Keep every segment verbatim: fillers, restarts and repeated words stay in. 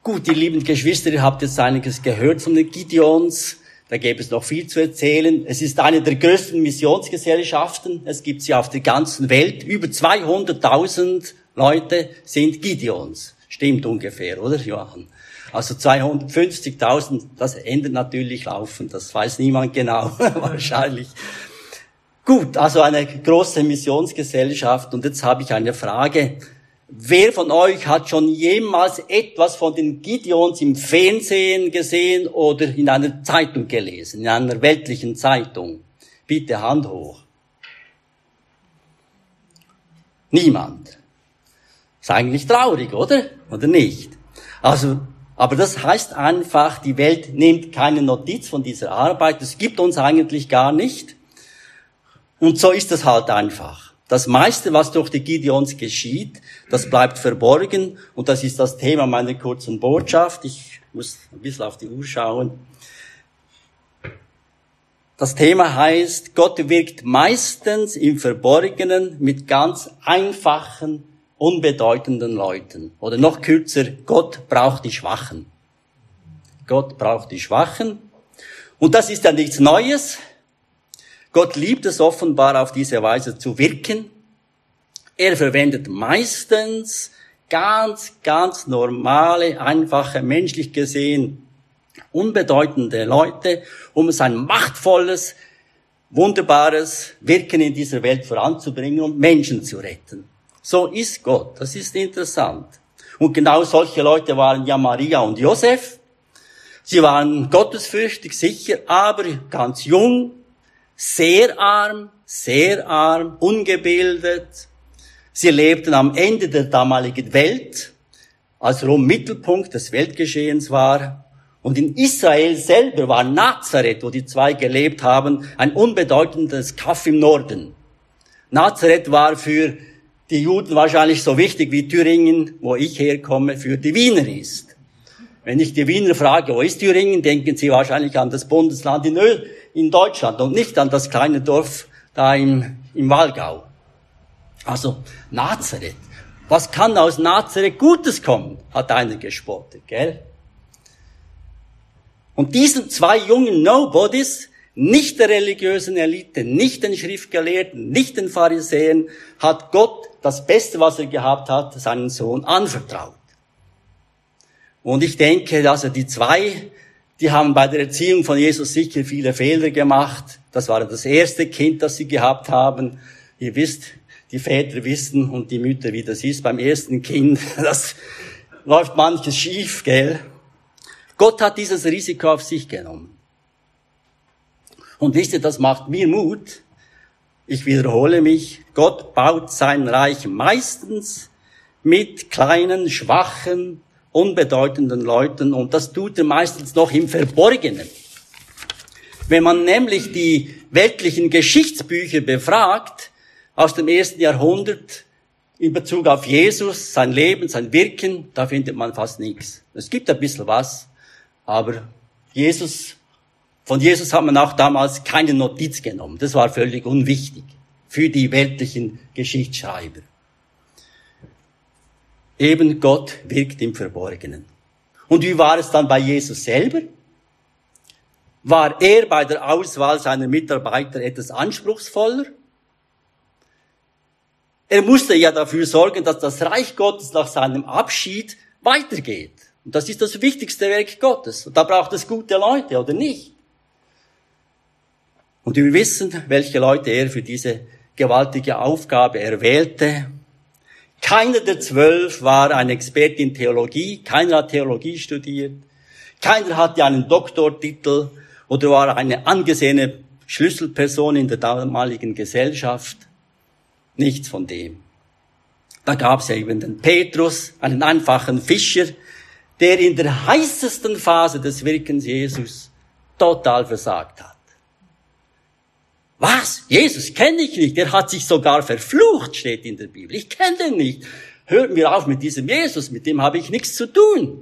Gut, ihr lieben Geschwister, ihr habt jetzt einiges gehört von den Gideons. Da gäbe es noch viel zu erzählen. Es ist eine der größten Missionsgesellschaften. Es gibt sie auf der ganzen Welt. Über zweihunderttausend Leute sind Gideons. Stimmt ungefähr, oder, Johann? Also zweihundertfünfzigtausend, das ändert natürlich laufend. Das weiß niemand genau, wahrscheinlich. Gut, also eine große Missionsgesellschaft. Und jetzt habe ich eine Frage. Wer von euch hat schon jemals etwas von den Gideons im Fernsehen gesehen oder in einer Zeitung gelesen, in einer weltlichen Zeitung? Bitte Hand hoch. Niemand. Ist eigentlich traurig, oder? Oder nicht? Also, aber das heißt einfach, die Welt nimmt keine Notiz von dieser Arbeit. Es gibt uns eigentlich gar nicht. Und so ist es halt einfach. Das meiste, was durch die Gideons geschieht, das bleibt verborgen. Und das ist das Thema meiner kurzen Botschaft. Ich muss ein bisschen auf die Uhr schauen. Das Thema heißt, Gott wirkt meistens im Verborgenen mit ganz einfachen, unbedeutenden Leuten. Oder noch kürzer, Gott braucht die Schwachen. Gott braucht die Schwachen. Und das ist ja nichts Neues. Gott liebt es offenbar auf diese Weise zu wirken. Er verwendet meistens ganz, ganz normale, einfache, menschlich gesehen unbedeutende Leute, um sein machtvolles, wunderbares Wirken in dieser Welt voranzubringen und Menschen zu retten. So ist Gott. Das ist interessant. Und genau solche Leute waren ja Maria und Josef. Sie waren gottesfürchtig, sicher, aber ganz jung, sehr arm, sehr arm, ungebildet. Sie lebten am Ende der damaligen Welt, als Rom Mittelpunkt des Weltgeschehens war. Und in Israel selber war Nazareth, wo die zwei gelebt haben, ein unbedeutendes Kaff im Norden. Nazareth war für die Juden wahrscheinlich so wichtig wie Thüringen, wo ich herkomme, für die Wiener ist. Wenn ich die Wiener frage, wo ist Thüringen, denken sie wahrscheinlich an das Bundesland in, Öl, in Deutschland und nicht an das kleine Dorf da im, im Wallgau. Also Nazareth. Was kann aus Nazareth Gutes kommen, hat einer gespottet, gell? Und diesen zwei jungen Nobodies, nicht der religiösen Elite, nicht den Schriftgelehrten, nicht den Pharisäern, hat Gott das Beste, was er gehabt hat, seinen Sohn anvertraut. Und ich denke, also die zwei, die haben bei der Erziehung von Jesus sicher viele Fehler gemacht. Das war das erste Kind, das sie gehabt haben. Ihr wisst, die Väter wissen und die Mütter, wie das ist beim ersten Kind. Das läuft manches schief, gell? Gott hat dieses Risiko auf sich genommen. Und wisst ihr, das macht mir Mut. Ich wiederhole mich. Gott baut sein Reich meistens mit kleinen, schwachen, unbedeutenden Leuten. Und das tut er meistens noch im Verborgenen. Wenn man nämlich die weltlichen Geschichtsbücher befragt, aus dem ersten Jahrhundert, in Bezug auf Jesus, sein Leben, sein Wirken, da findet man fast nichts. Es gibt ein bisschen was, aber Jesus, von Jesus hat man auch damals keine Notiz genommen. Das war völlig unwichtig für die weltlichen Geschichtsschreiber. Eben Gott wirkt im Verborgenen. Und wie war es dann bei Jesus selber? War er bei der Auswahl seiner Mitarbeiter etwas anspruchsvoller? Er musste ja dafür sorgen, dass das Reich Gottes nach seinem Abschied weitergeht. Und das ist das wichtigste Werk Gottes. Und da braucht es gute Leute, oder nicht? Und wir wissen, welche Leute er für diese gewaltige Aufgabe erwählte. Keiner der zwölf war ein Experte in Theologie. Keiner hat Theologie studiert. Keiner hatte einen Doktortitel oder war eine angesehene Schlüsselperson in der damaligen Gesellschaft. Nichts von dem. Da gab es ja eben den Petrus, einen einfachen Fischer, der in der heißesten Phase des Wirkens Jesus total versagt hat. Was? Jesus kenne ich nicht. Der hat sich sogar verflucht, steht in der Bibel. Ich kenne den nicht. Hört mir auf mit diesem Jesus, mit dem habe ich nichts zu tun.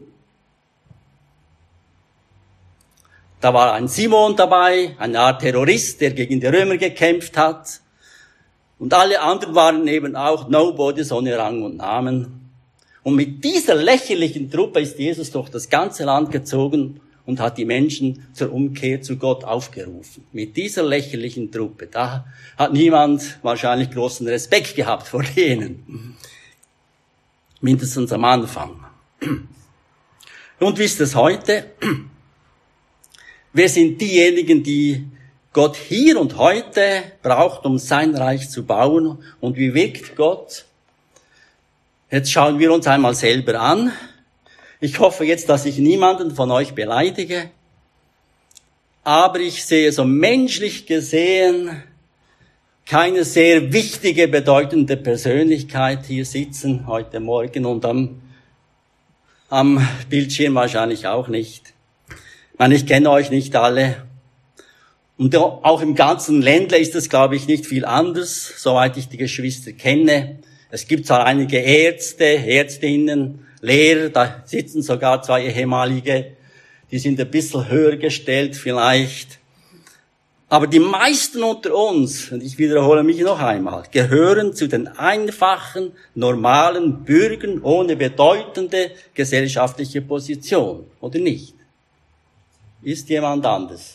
Da war ein Simon dabei, eine Art Terrorist, der gegen die Römer gekämpft hat. Und alle anderen waren eben auch Nobodies ohne Rang und Namen. Und mit dieser lächerlichen Truppe ist Jesus durch das ganze Land gezogen und hat die Menschen zur Umkehr zu Gott aufgerufen. Mit dieser lächerlichen Truppe. Da hat niemand wahrscheinlich großen Respekt gehabt vor denen. Mindestens am Anfang. Und wie ist es heute? Wer sind diejenigen, die Gott hier und heute braucht, um sein Reich zu bauen? Und wie wirkt Gott? Jetzt schauen wir uns einmal selber an. Ich hoffe jetzt, dass ich niemanden von euch beleidige. Aber ich sehe so menschlich gesehen keine sehr wichtige, bedeutende Persönlichkeit hier sitzen heute Morgen und am, am Bildschirm wahrscheinlich auch nicht. Ich meine, ich kenne euch nicht alle. Und auch im ganzen Ländle ist es, glaube ich, nicht viel anders, soweit ich die Geschwister kenne. Es gibt zwar einige Ärzte, Ärztinnen, Lehrer, da sitzen sogar zwei ehemalige, die sind ein bisschen höher gestellt vielleicht. Aber die meisten unter uns, und ich wiederhole mich noch einmal, gehören zu den einfachen, normalen Bürgern ohne bedeutende gesellschaftliche Position, oder nicht? Ist jemand anders?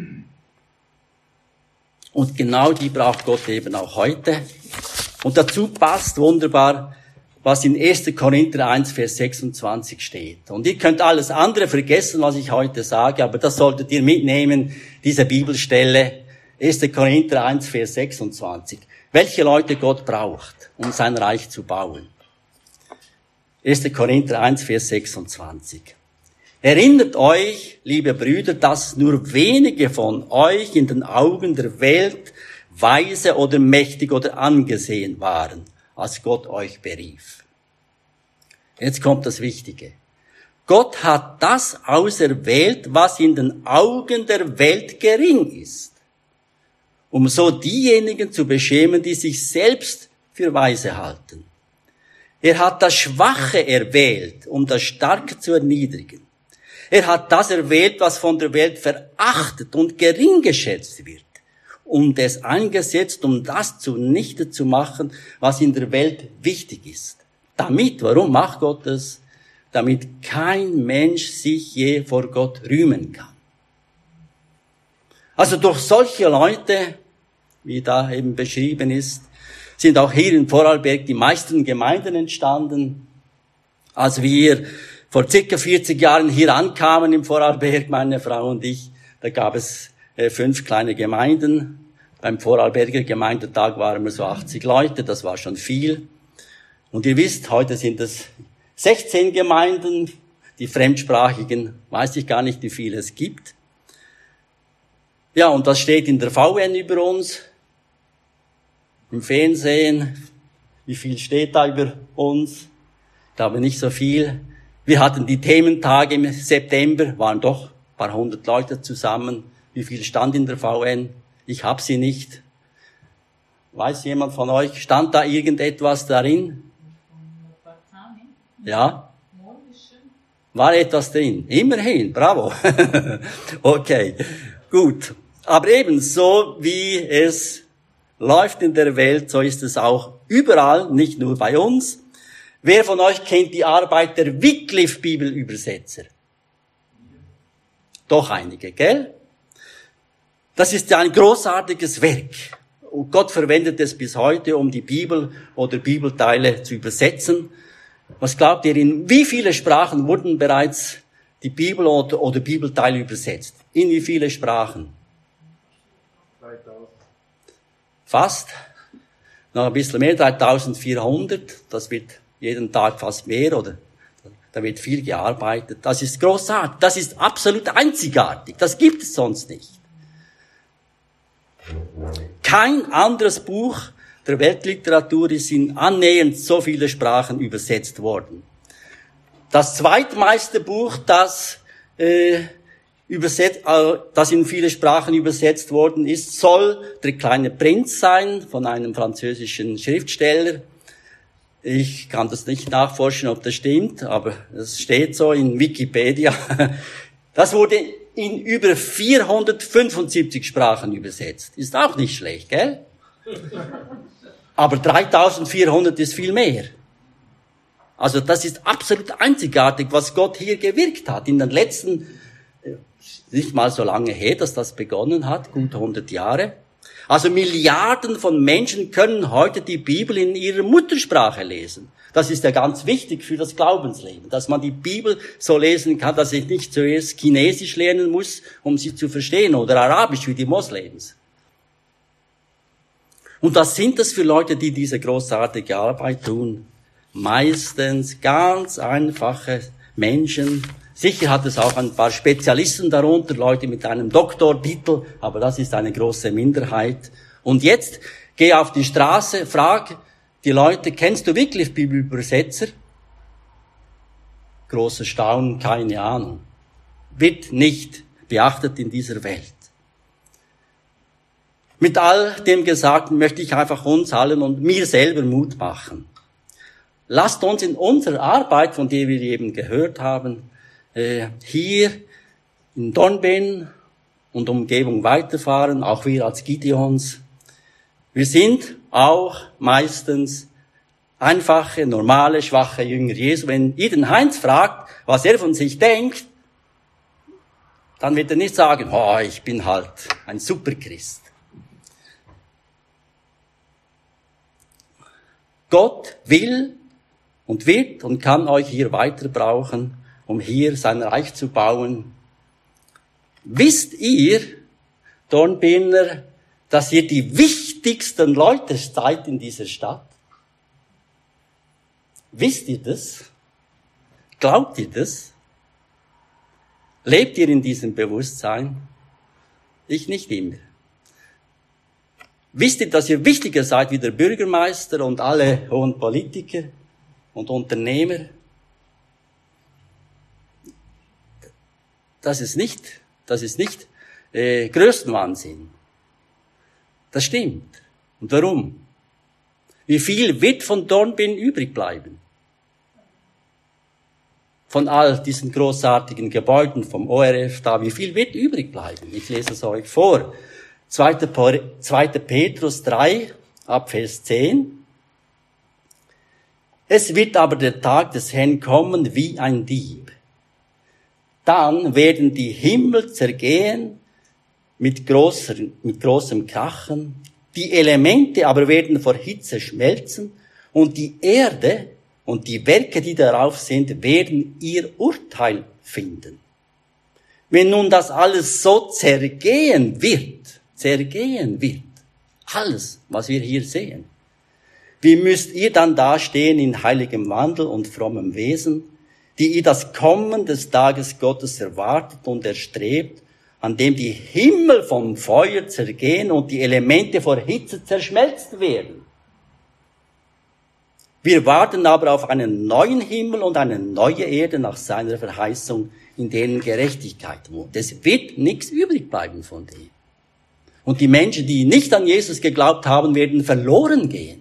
Und genau die braucht Gott eben auch heute. Und dazu passt wunderbar, was in erster Korinther eins, Vers sechsundzwanzig steht. Und ihr könnt alles andere vergessen, was ich heute sage, aber das solltet ihr mitnehmen, diese Bibelstelle, erster Korinther eins, Vers sechsundzwanzig. Welche Leute Gott braucht, um sein Reich zu bauen. erster Korinther eins, Vers sechsundzwanzig. Erinnert euch, liebe Brüder, dass nur wenige von euch in den Augen der Welt weise oder mächtig oder angesehen waren, als Gott euch berief. Jetzt kommt das Wichtige. Gott hat das auserwählt, was in den Augen der Welt gering ist, um so diejenigen zu beschämen, die sich selbst für weise halten. Er hat das Schwache erwählt, um das Starke zu erniedrigen. Er hat das erwählt, was von der Welt verachtet und gering geschätzt wird, und es eingesetzt, um das zunichte zu machen, was in der Welt wichtig ist. Damit, warum macht Gott das? Damit kein Mensch sich je vor Gott rühmen kann. Also durch solche Leute, wie da eben beschrieben ist, sind auch hier in Vorarlberg die meisten Gemeinden entstanden. Als wir vor circa vierzig Jahren hier ankamen im Vorarlberg, meine Frau und ich, da gab es äh, fünf kleine Gemeinden. Beim Vorarlberger Gemeindetag waren wir so achtzig Leute, das war schon viel. Und ihr wisst, heute sind es sechzehn Gemeinden, die fremdsprachigen, weiß ich gar nicht, wie viele es gibt. Ja, und das steht in der V N über uns, im Fernsehen. Wie viel steht da über uns? Ich glaube nicht so viel. Wir hatten die Thementage im September, waren doch ein paar hundert Leute zusammen. Wie viel stand in der V N? Ich habe sie nicht. Weiß jemand von euch, stand da irgendetwas darin? Ja? War etwas drin? Immerhin, bravo. Okay, gut. Aber ebenso wie es läuft in der Welt, so ist es auch überall, nicht nur bei uns. Wer von euch kennt die Arbeit der Wycliffe-Bibelübersetzer? Doch einige, gell? Das ist ja ein großartiges Werk. Und Gott verwendet es bis heute, um die Bibel oder Bibelteile zu übersetzen. Was glaubt ihr, in wie viele Sprachen wurden bereits die Bibel oder, oder Bibelteile übersetzt? In wie viele Sprachen? dreitausend. Fast. Noch ein bisschen mehr, dreitausendvierhundert. Das wird jeden Tag fast mehr, oder? Da wird viel gearbeitet. Das ist großartig. Das ist absolut einzigartig. Das gibt es sonst nicht. Kein anderes Buch der Weltliteratur ist in annähernd so viele Sprachen übersetzt worden. Das zweitmeiste Buch, das, äh, übersetzt, äh, das in viele Sprachen übersetzt worden ist, soll Der kleine Prinz sein, von einem französischen Schriftsteller. Ich kann das nicht nachforschen, ob das stimmt, aber es steht so in Wikipedia. Das wurde in über vierhundertfünfundsiebzig Sprachen übersetzt. Ist auch nicht schlecht, gell? Aber dreitausendvierhundert ist viel mehr. Also das ist absolut einzigartig, was Gott hier gewirkt hat. In den letzten, nicht mal so lange her, dass das begonnen hat, gut hundert Jahre. Also Milliarden von Menschen können heute die Bibel in ihrer Muttersprache lesen. Das ist ja ganz wichtig für das Glaubensleben, dass man die Bibel so lesen kann, dass ich nicht zuerst Chinesisch lernen muss, um sie zu verstehen, oder Arabisch wie die Moslems. Und was sind das für Leute, die diese großartige Arbeit tun? Meistens ganz einfache Menschen. Sicher hat es auch ein paar Spezialisten darunter, Leute mit einem Doktortitel, aber das ist eine große Minderheit. Und jetzt geh auf die Straße, frag die Leute, kennst du wirklich Bibelübersetzer? Großes Staunen, keine Ahnung. Wird nicht beachtet in dieser Welt. Mit all dem Gesagten möchte ich einfach uns allen und mir selber Mut machen. Lasst uns in unserer Arbeit, von der wir eben gehört haben, hier in Dornbirn und Umgebung weiterfahren, auch wir als Gideons. Wir sind auch meistens einfache, normale, schwache Jünger Jesu. Wenn ihr den Heinz fragt, was er von sich denkt, dann wird er nicht sagen, oh, ich bin halt ein Superchrist. Gott will und wird und kann euch hier weiter brauchen, um hier sein Reich zu bauen. Wisst ihr, Dornbirner, dass ihr die wichtigsten Leute seid in dieser Stadt? Wisst ihr das? Glaubt ihr das? Lebt ihr in diesem Bewusstsein? Ich nicht immer. Wisst ihr, dass ihr wichtiger seid wie der Bürgermeister und alle hohen Politiker und Unternehmer? Das ist nicht, das ist nicht äh, Größenwahnsinn. Das stimmt. Und warum? Wie viel wird von Dornbirn übrig bleiben? Von all diesen großartigen Gebäuden vom O R F da, wie viel wird übrig bleiben? Ich lese es euch vor. zweiter Petrus drei, ab Vers zehn. Es wird aber der Tag des Herrn kommen wie ein Dieb. Dann werden die Himmel zergehen mit, großer, mit großem Krachen, die Elemente aber werden vor Hitze schmelzen und die Erde und die Werke, die darauf sind, werden ihr Urteil finden. Wenn nun das alles so zergehen wird, zergehen wird, alles, was wir hier sehen, wie müsst ihr dann dastehen in heiligem Wandel und frommem Wesen, die ihr das Kommen des Tages Gottes erwartet und erstrebt, an dem die Himmel vom Feuer zergehen und die Elemente vor Hitze zerschmelzt werden. Wir warten aber auf einen neuen Himmel und eine neue Erde nach seiner Verheißung, in denen Gerechtigkeit wohnt. Es wird nichts übrig bleiben von dem. Und die Menschen, die nicht an Jesus geglaubt haben, werden verloren gehen.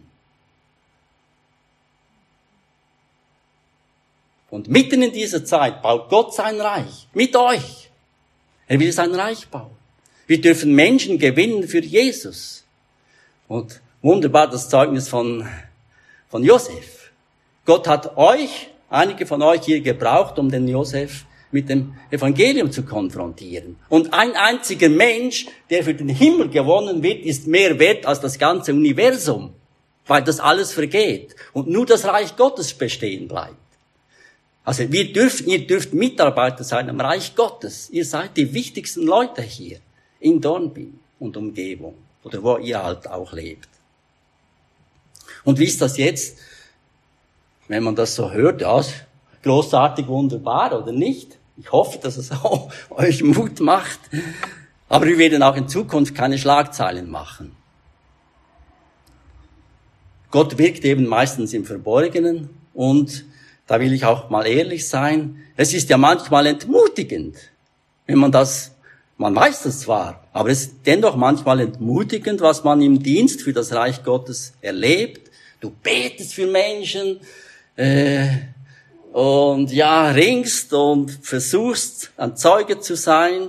Und mitten in dieser Zeit baut Gott sein Reich. Mit euch. Er will sein Reich bauen. Wir dürfen Menschen gewinnen für Jesus. Und wunderbar das Zeugnis von, von Josef. Gott hat euch, einige von euch hier gebraucht, um den Josef mit dem Evangelium zu konfrontieren. Und ein einziger Mensch, der für den Himmel gewonnen wird, ist mehr wert als das ganze Universum. Weil das alles vergeht. Und nur das Reich Gottes bestehen bleibt. Also wir dürfen, ihr dürft Mitarbeiter sein am Reich Gottes. Ihr seid die wichtigsten Leute hier in Dornbirn und Umgebung oder wo ihr halt auch lebt. Und wie ist das jetzt, wenn man das so hört? Ja, großartig, wunderbar oder nicht? Ich hoffe, dass es auch euch Mut macht. Aber wir werden auch in Zukunft keine Schlagzeilen machen. Gott wirkt eben meistens im Verborgenen und da will ich auch mal ehrlich sein. Es ist ja manchmal entmutigend, wenn man das, man weiß das zwar, aber es ist dennoch manchmal entmutigend, was man im Dienst für das Reich Gottes erlebt. Du betest für Menschen äh, und ja, ringst und versuchst, ein Zeuge zu sein,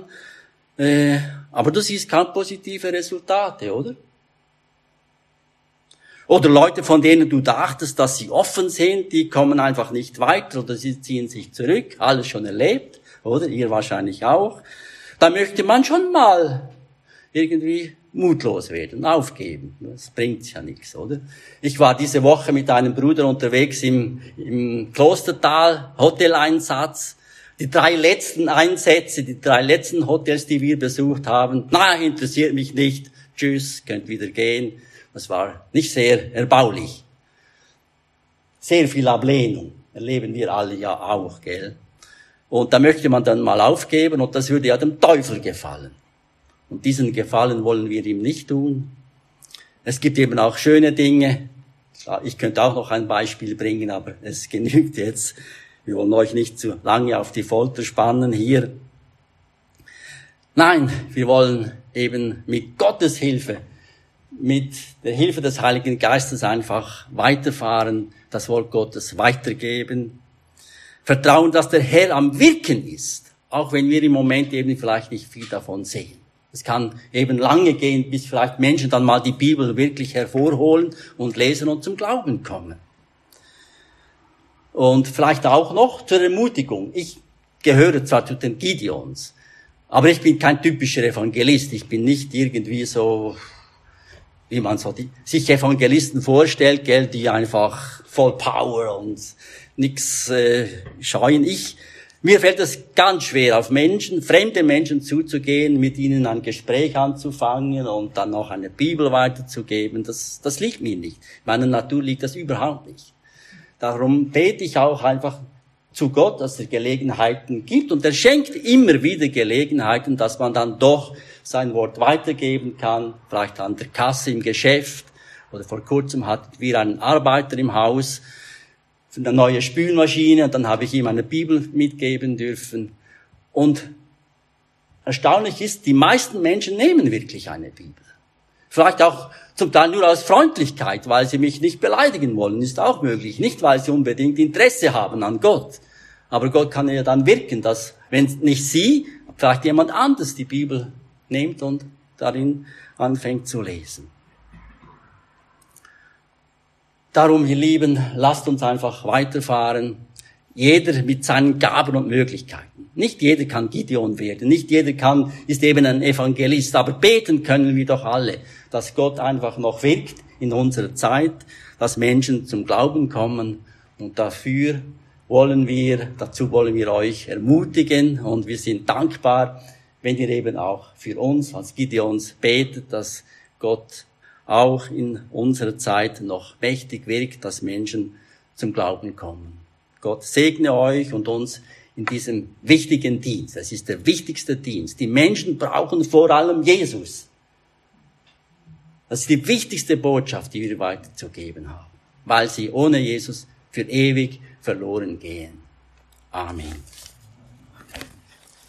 äh, aber du siehst keine positive Resultate, oder? Oder Leute, von denen du dachtest, dass sie offen sind, die kommen einfach nicht weiter oder sie ziehen sich zurück. Alles schon erlebt, oder? Ihr wahrscheinlich auch. Da möchte man schon mal irgendwie mutlos werden, aufgeben. Das bringt ja nichts, oder? Ich war diese Woche mit einem Bruder unterwegs im, im Klostertal, Hoteleinsatz. Die drei letzten Einsätze, die drei letzten Hotels, die wir besucht haben, na, interessiert mich nicht. Tschüss, könnt wieder gehen. Das war nicht sehr erbaulich. Sehr viel Ablehnung. Erleben wir alle ja auch, gell? Und da möchte man dann mal aufgeben und das würde ja dem Teufel gefallen. Und diesen Gefallen wollen wir ihm nicht tun. Es gibt eben auch schöne Dinge. Ich könnte auch noch ein Beispiel bringen, aber es genügt jetzt. Wir wollen euch nicht zu lange auf die Folter spannen hier. Nein, wir wollen eben mit Gottes Hilfe, mit der Hilfe des Heiligen Geistes einfach weiterfahren, das Wort Gottes weitergeben. Vertrauen, dass der Herr am Wirken ist, auch wenn wir im Moment eben vielleicht nicht viel davon sehen. Es kann eben lange gehen, bis vielleicht Menschen dann mal die Bibel wirklich hervorholen und lesen und zum Glauben kommen. Und vielleicht auch noch zur Ermutigung. Ich gehöre zwar zu den Gideons, aber ich bin kein typischer Evangelist. Ich bin nicht irgendwie so, wie man so die, sich Evangelisten vorstellt, gell, die einfach voll Power und nix äh, scheuen. Ich, mir fällt es ganz schwer, auf Menschen, fremde Menschen zuzugehen, mit ihnen ein Gespräch anzufangen und dann noch eine Bibel weiterzugeben. Das, das liegt mir nicht. In meiner Natur liegt das überhaupt nicht. Darum bete ich auch einfach zu Gott, dass er Gelegenheiten gibt. Und er schenkt immer wieder Gelegenheiten, dass man dann doch sein Wort weitergeben kann. Vielleicht an der Kasse im Geschäft. Oder vor kurzem hatten wir einen Arbeiter im Haus für eine neue Spülmaschine. Und dann habe ich ihm eine Bibel mitgeben dürfen. Und erstaunlich ist, die meisten Menschen nehmen wirklich eine Bibel. Vielleicht auch zum Teil nur aus Freundlichkeit, weil sie mich nicht beleidigen wollen, ist auch möglich. Nicht, weil sie unbedingt Interesse haben an Gott. Aber Gott kann ja dann wirken, dass, wenn nicht sie, vielleicht jemand anderes die Bibel nimmt und darin anfängt zu lesen. Darum, ihr Lieben, lasst uns einfach weiterfahren. Jeder mit seinen Gaben und Möglichkeiten. Nicht jeder kann Gideon werden, nicht jeder kann, ist eben ein Evangelist, aber beten können wir doch alle, dass Gott einfach noch wirkt in unserer Zeit, dass Menschen zum Glauben kommen und dafür wollen wir, dazu wollen wir euch ermutigen und wir sind dankbar, wenn ihr eben auch für uns als Gideons betet, dass Gott auch in unserer Zeit noch mächtig wirkt, dass Menschen zum Glauben kommen. Gott segne euch und uns in diesem wichtigen Dienst. Es ist der wichtigste Dienst. Die Menschen brauchen vor allem Jesus. Das ist die wichtigste Botschaft, die wir weiterzugeben haben, weil sie ohne Jesus für ewig verloren gehen. Amen.